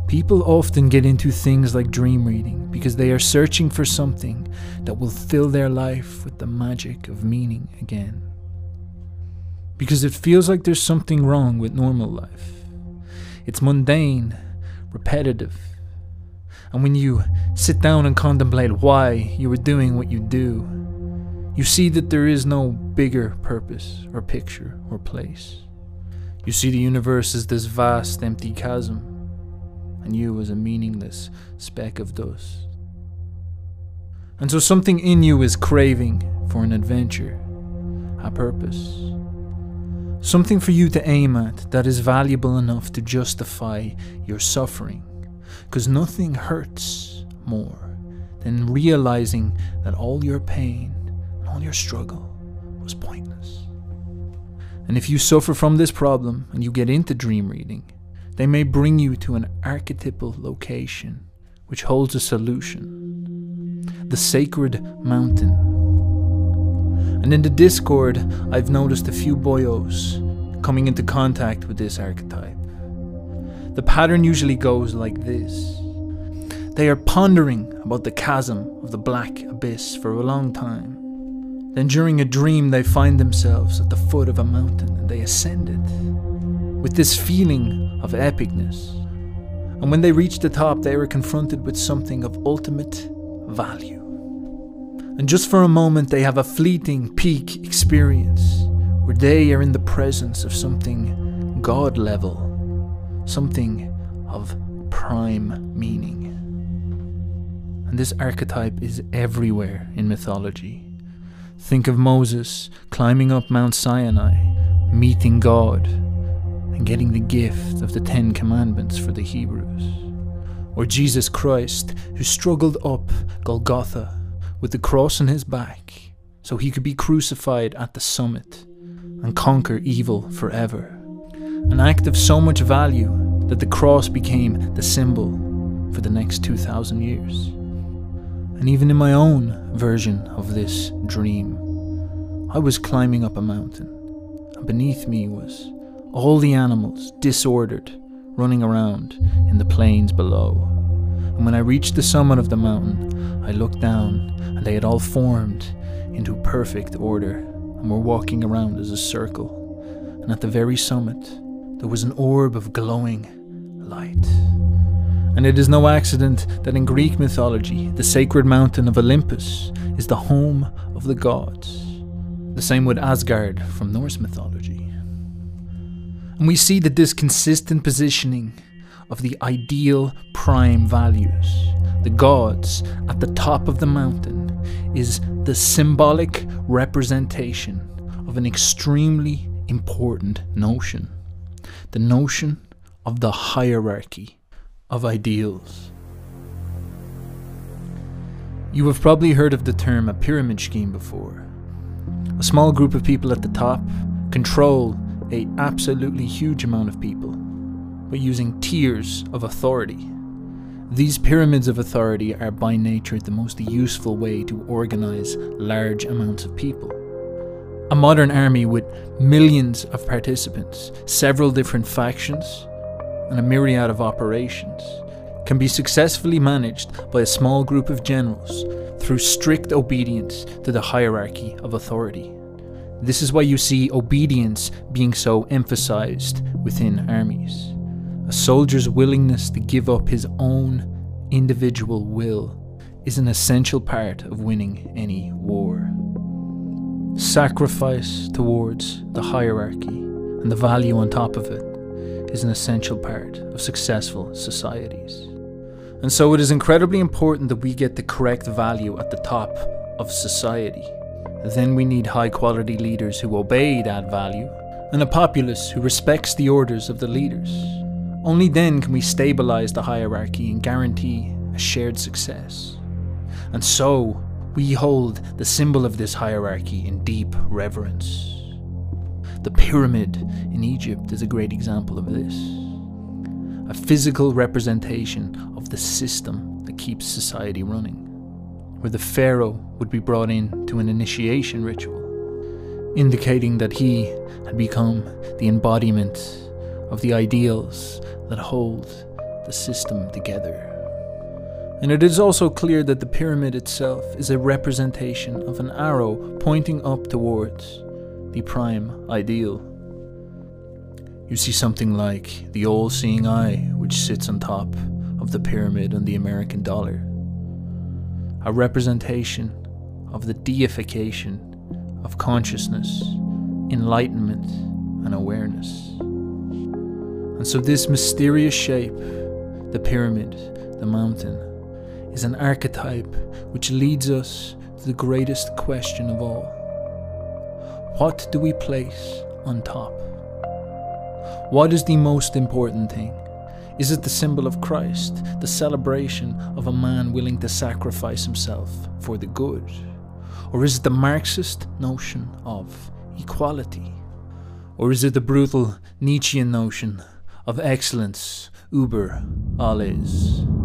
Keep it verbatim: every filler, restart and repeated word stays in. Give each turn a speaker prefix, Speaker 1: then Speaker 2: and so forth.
Speaker 1: People often get into things like dream reading because they are searching for something that will fill their life with the magic of meaning again. Because it feels like there's something wrong with normal life. It's mundane, repetitive. And when you sit down and contemplate why you are doing what you do, you see that there is no bigger purpose or picture or place. You see the universe as this vast empty chasm, and you as a meaningless speck of dust. And so something in you is craving for an adventure, a purpose. Something for you to aim at that is valuable enough to justify your suffering. Because nothing hurts more than realizing that all your pain and all your struggle was pointless. And if you suffer from this problem and you get into dream reading, they may bring you to an archetypal location which holds a solution. The sacred mountain. And in the Discord, I've noticed a few boyos coming into contact with this archetype. The pattern usually goes like this. They are pondering about the chasm of the black abyss for a long time. Then during a dream they find themselves at the foot of a mountain and they ascend it with this feeling of epicness. And when they reach the top, they are confronted with something of ultimate value. And just for a moment they have a fleeting peak experience where they are in the presence of something God level, something of prime meaning. And this archetype is everywhere in mythology. Think of Moses climbing up Mount Sinai, meeting God, and getting the gift of the Ten Commandments for the Hebrews. Or Jesus Christ, who struggled up Golgotha with the cross on his back so he could be crucified at the summit and conquer evil forever. An act of so much value that the cross became the symbol for the next two thousand years. And even in my own version of this dream, I was climbing up a mountain, and beneath me was all the animals disordered, running around in the plains below. And when I reached the summit of the mountain, I looked down, and they had all formed into perfect order, and were walking around as a circle. And at the very summit, there was an orb of glowing light. And it is no accident that in Greek mythology, the sacred mountain of Olympus is the home of the gods. The same with Asgard from Norse mythology. And we see that this consistent positioning of the ideal prime values, the gods at the top of the mountain, is the symbolic representation of an extremely important notion. The notion of the hierarchy of ideals. You have probably heard of the term a pyramid scheme before. A small group of people at the top control an absolutely huge amount of people by using tiers of authority. These pyramids of authority are by nature the most useful way to organize large amounts of people. A modern army with millions of participants, several different factions, and a myriad of operations can be successfully managed by a small group of generals through strict obedience to the hierarchy of authority. This is why you see obedience being so emphasized within armies. A soldier's willingness to give up his own individual will is an essential part of winning any war. Sacrifice towards the hierarchy and the value on top of it is an essential part of successful societies. And so it is incredibly important that we get the correct value at the top of society. Then we need high quality leaders who obey that value, and a populace who respects the orders of the leaders. Only then can we stabilize the hierarchy and guarantee a shared success. And so we hold the symbol of this hierarchy in deep reverence. The pyramid in Egypt is a great example of this. A physical representation of the system that keeps society running, where the pharaoh would be brought in to an initiation ritual, indicating that he had become the embodiment of the ideals that hold the system together. And it is also clear that the pyramid itself is a representation of an arrow pointing up towards the prime ideal. You see something like the all-seeing eye which sits on top of the pyramid on the American dollar, a representation of the deification of consciousness, enlightenment, and awareness. And so this mysterious shape, the pyramid, the mountain, is an archetype which leads us to the greatest question of all. What do we place on top? What is the most important thing? Is it the symbol of Christ, the celebration of a man willing to sacrifice himself for the good? Or is it the Marxist notion of equality? Or is it the brutal Nietzschean notion of excellence, über alles?